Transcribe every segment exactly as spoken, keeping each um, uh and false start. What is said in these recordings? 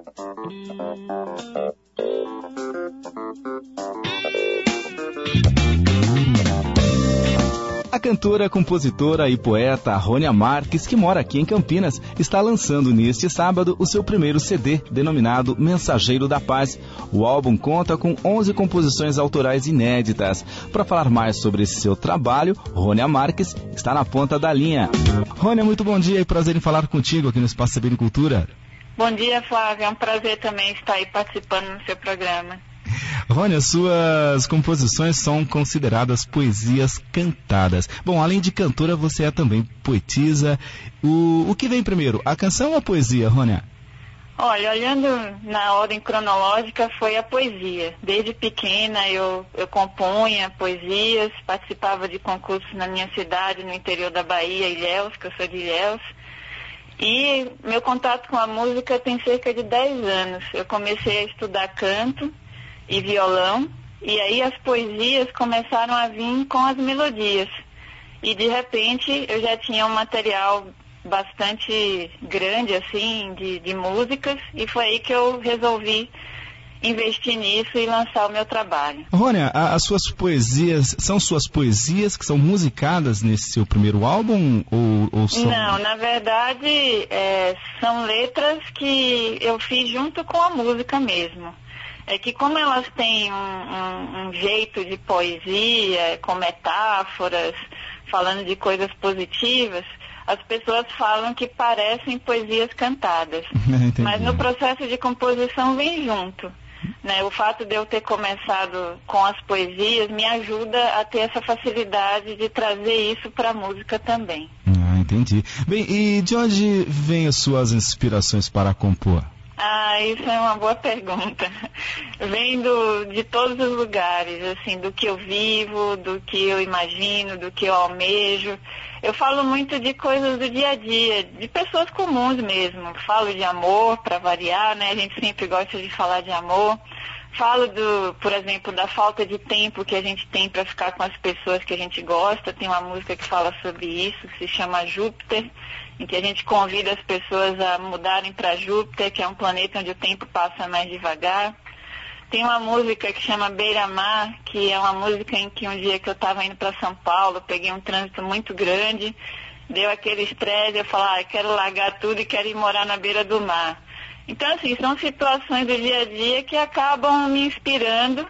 A cantora, compositora e poeta Rônia Marques, que mora aqui em Campinas, está lançando neste sábado o seu primeiro C D, denominado Mensageiro da Paz. O álbum conta com onze composições autorais inéditas. Para falar mais sobre esse seu trabalho, Rônia Marques está na ponta da linha. Rônia, muito bom dia e prazer em falar contigo aqui no Espaço Sabendo Cultura. Bom dia, Flávia. É um prazer também estar aí participando no seu programa. Rônia, suas composições são consideradas poesias cantadas. Bom, além de cantora, você é também poetisa. O, o que vem primeiro, a canção ou a poesia, Rônia? Olha, olhando na ordem cronológica, foi a poesia. Desde pequena eu, eu compunha poesias, participava de concursos na minha cidade, no interior da Bahia, Ilhéus, que eu sou de Ilhéus. E meu contato com a música tem cerca de dez anos. Eu comecei a estudar canto e violão, e aí as poesias começaram a vir com as melodias. E de repente eu já tinha um material bastante grande, assim, de, de músicas, e foi aí que eu resolvi investir nisso e lançar o meu trabalho. Rônia, a, as suas poesias, são suas poesias que são musicadas nesse seu primeiro álbum? Ou, ou são... Não, na verdade, é, são letras que eu fiz junto com a música mesmo. É que como elas têm um, um, um jeito de poesia, com metáforas, falando de coisas positivas, as pessoas falam que parecem poesias cantadas. Mas no processo de composição vem junto. Né? O fato de eu ter começado com as poesias me ajuda a ter essa facilidade de trazer isso para a música também. Ah, entendi. Bem, e de onde vêm as suas inspirações para compor? Ah, isso é uma boa pergunta. Vem do, de todos os lugares, assim, do que eu vivo, do que eu imagino, do que eu almejo. Eu falo muito de coisas do dia a dia, de pessoas comuns mesmo. Falo de amor, para variar, né? A gente sempre gosta de falar de amor. Falo, do, por exemplo, da falta de tempo que a gente tem para ficar com as pessoas que a gente gosta. Tem uma música que fala sobre isso, que se chama Júpiter, em que a gente convida as pessoas a mudarem para Júpiter, que é um planeta onde o tempo passa mais devagar. Tem uma música que chama Beira-Mar, que é uma música em que um dia que eu estava indo para São Paulo, peguei um trânsito muito grande, deu aquele estresse, eu falei, ah, quero largar tudo e quero ir morar na beira do mar. Então, assim, são situações do dia a dia que acabam me inspirando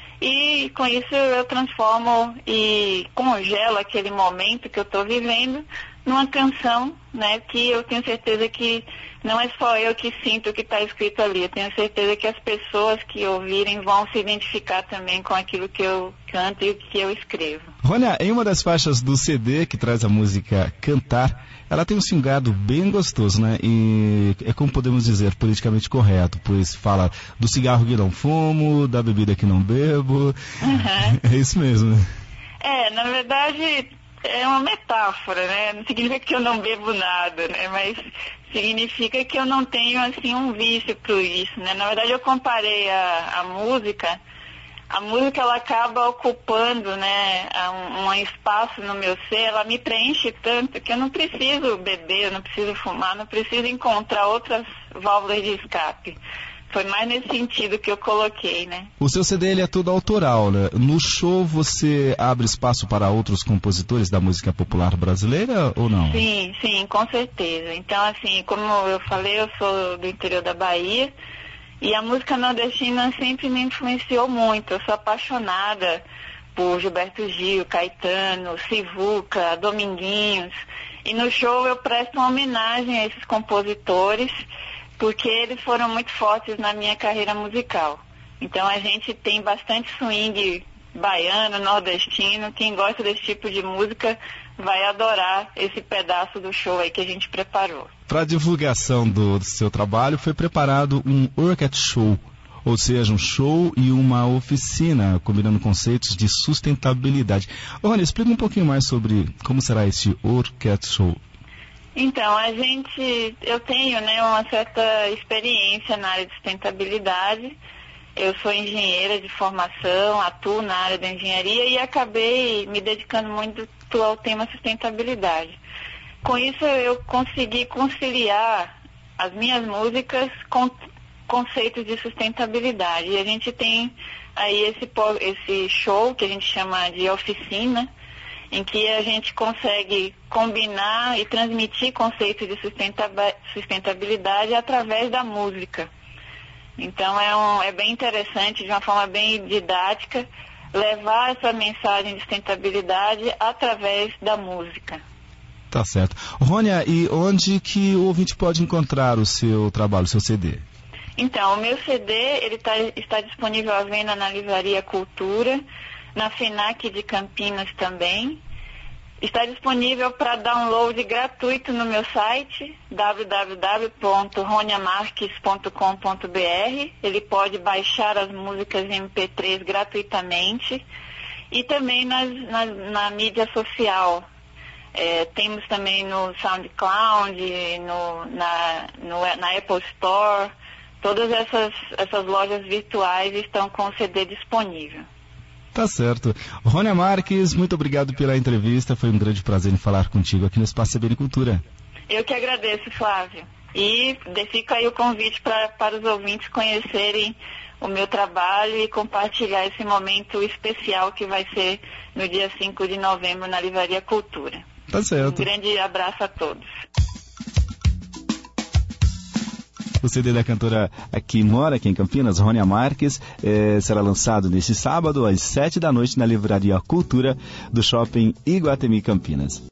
e com isso eu transformo e congelo aquele momento que eu estou vivendo numa canção, né, que eu tenho certeza que não é só eu que sinto o que está escrito ali, eu tenho certeza que as pessoas que ouvirem vão se identificar também com aquilo que eu canto e o que eu escrevo. Rônia, em uma das faixas do C D que traz a música Cantar, ela tem um singado bem gostoso, né? E é como podemos dizer, politicamente correto, pois fala do cigarro que não fumo, da bebida que não bebo. Uhum. É isso mesmo, né? É, na verdade, é uma metáfora, né? Não significa que eu não bebo nada, né? Mas significa que eu não tenho, assim, um vício por isso, né? Na verdade, eu comparei a, a música... A música, ela acaba ocupando, né, um, um espaço no meu ser, ela me preenche tanto que eu não preciso beber, eu não preciso fumar, não preciso encontrar outras válvulas de escape. Foi mais nesse sentido que eu coloquei, né? O seu C D, ele é todo autoral, né? No show você abre espaço para outros compositores da música popular brasileira ou não? Sim, sim, com certeza. Então, assim, como eu falei, eu sou do interior da Bahia, e a música nordestina sempre me influenciou muito. Eu sou apaixonada por Gilberto Gil, Caetano, Sivuca, Dominguinhos. E no show eu presto uma homenagem a esses compositores, porque eles foram muito fortes na minha carreira musical. Então a gente tem bastante swing baiano, nordestino. Quem gosta desse tipo de música vai adorar esse pedaço do show aí que a gente preparou. Para a divulgação do, do seu trabalho foi preparado um Orchid Show, ou seja, um show e uma oficina, combinando conceitos de sustentabilidade. Rônia, explica um pouquinho mais sobre como será esse Orchid Show. Então, a gente, eu tenho, né, uma certa experiência na área de sustentabilidade. Eu sou engenheira de formação, atuo na área da engenharia e acabei me dedicando muito ao tema sustentabilidade. Com isso eu consegui conciliar as minhas músicas com conceitos de sustentabilidade. E a gente tem aí esse, esse show que a gente chama de oficina, em que a gente consegue combinar e transmitir conceitos de sustentabilidade através da música. Então é, um, é bem interessante, de uma forma bem didática, levar essa mensagem de sustentabilidade através da música. Tá certo. Rônia, e onde que o ouvinte pode encontrar o seu trabalho, o seu C D? Então, o meu C D ele tá, está disponível à venda na Livraria Cultura, na FENAC de Campinas também. Está disponível para download gratuito no meu site, w w w ponto ronia marques ponto com ponto b r. Ele pode baixar as músicas em M P três gratuitamente e também nas, na, na mídia social. É, temos também no SoundCloud, no, na, no, na Apple Store. Todas essas, essas lojas virtuais estão com o C D disponível. Tá certo. Rônia Marques, muito obrigado pela entrevista. Foi um grande prazer em falar contigo aqui no Espaço C B N Cultura. Eu que agradeço, Flávio. E fica aí o convite pra, para os ouvintes conhecerem o meu trabalho e compartilhar esse momento especial que vai ser no dia cinco de novembro na Livraria Cultura. Tá certo. Um grande abraço a todos. O C D da cantora que mora aqui em Campinas, Rônia Marques, eh, será lançado neste sábado às sete da noite na Livraria Cultura do Shopping Iguatemi Campinas.